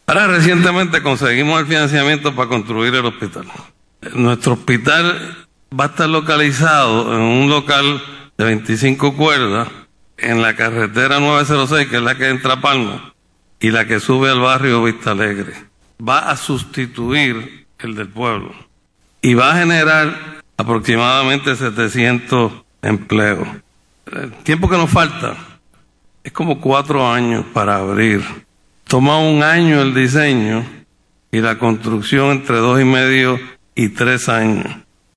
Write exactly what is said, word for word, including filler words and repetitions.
Ahora, recientemente conseguimos el financiamiento para construir el hospital. Nuestro hospital va a estar localizado en un local de veinticinco cuerdas en la carretera nueve cero seis, que es la que entra a Palma, y la que sube al barrio Vista Alegre. Va a sustituir el del pueblo y va a generar aproximadamente setecientos empleos. El tiempo que nos falta es como cuatro años para abrir. Toma un año el diseño y la construcción entre dos y medio y tres años.